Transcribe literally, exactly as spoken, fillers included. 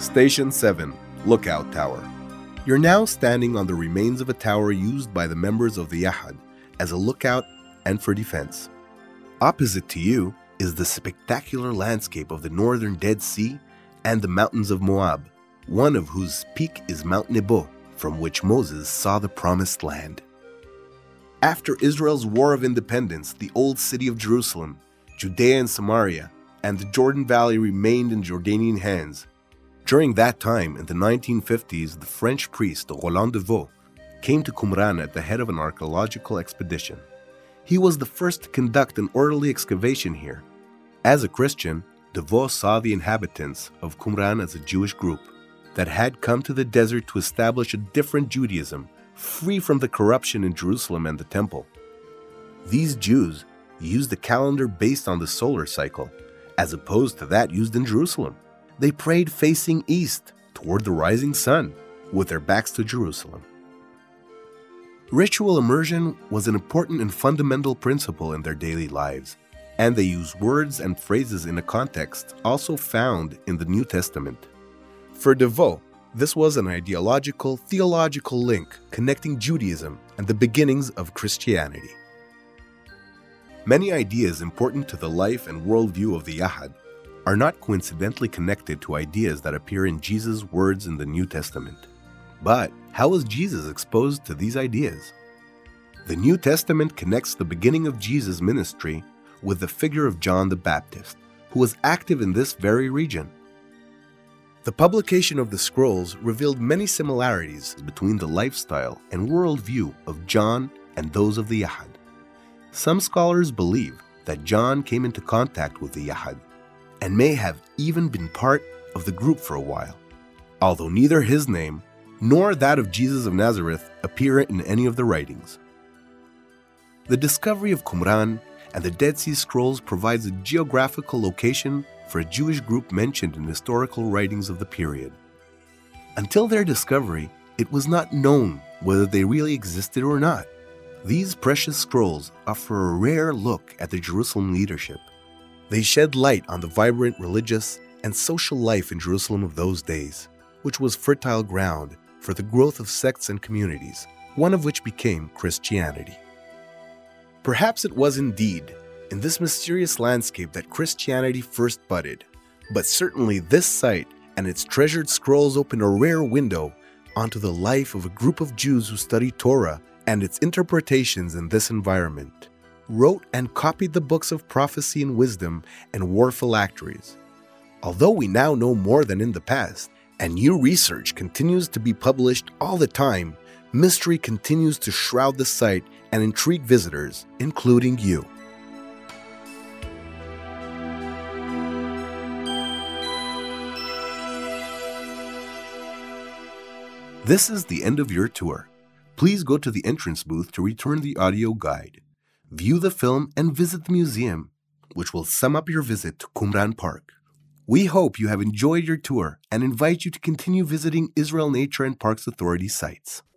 Station seven, Lookout Tower. You're now standing on the remains of a tower used by the members of the Yahad as a lookout and for defense. Opposite to you is the spectacular landscape of the northern Dead Sea and the mountains of Moab, one of whose peak is Mount Nebo, from which Moses saw the promised land. After Israel's War of Independence, the old city of Jerusalem, Judea and Samaria, and the Jordan Valley remained in Jordanian hands. During that time, in the nineteen fifties, the French priest Roland de Vaux came to Qumran at the head of an archaeological expedition. He was the first to conduct an orderly excavation here. As a Christian, de Vaux saw the inhabitants of Qumran as a Jewish group that had come to the desert to establish a different Judaism, free from the corruption in Jerusalem and the temple. These Jews used a calendar based on the solar cycle, as opposed to that used in Jerusalem. They prayed facing east, toward the rising sun, with their backs to Jerusalem. Ritual immersion was an important and fundamental principle in their daily lives, and they used words and phrases in a context also found in the New Testament. For de Vaux, this was an ideological, theological link connecting Judaism and the beginnings of Christianity. Many ideas important to the life and worldview of the Yahad are not coincidentally connected to ideas that appear in Jesus' words in the New Testament. But how was Jesus exposed to these ideas? The New Testament connects the beginning of Jesus' ministry with the figure of John the Baptist, who was active in this very region. The publication of the scrolls revealed many similarities between the lifestyle and worldview of John and those of the Yahad. Some scholars believe that John came into contact with the Yahad and may have even been part of the group for a while, although neither his name nor that of Jesus of Nazareth appear in any of the writings. The discovery of Qumran and the Dead Sea Scrolls provides a geographical location for a Jewish group mentioned in historical writings of the period. Until their discovery, it was not known whether they really existed or not. These precious scrolls offer a rare look at the Jerusalem leadership. They shed light on the vibrant religious and social life in Jerusalem of those days, which was fertile ground for the growth of sects and communities, one of which became Christianity. Perhaps it was indeed in this mysterious landscape that Christianity first budded, but certainly this site and its treasured scrolls open a rare window onto the life of a group of Jews who studied Torah and its interpretations in this environment, wrote and copied the books of prophecy and wisdom and war phylacteries. Although we now know more than in the past, and new research continues to be published all the time, mystery continues to shroud the site and intrigue visitors, including you. This is the end of your tour. Please go to the entrance booth to return the audio guide. View the film and visit the museum, which will sum up your visit to Qumran Park. We hope you have enjoyed your tour and invite you to continue visiting Israel Nature and Parks Authority sites.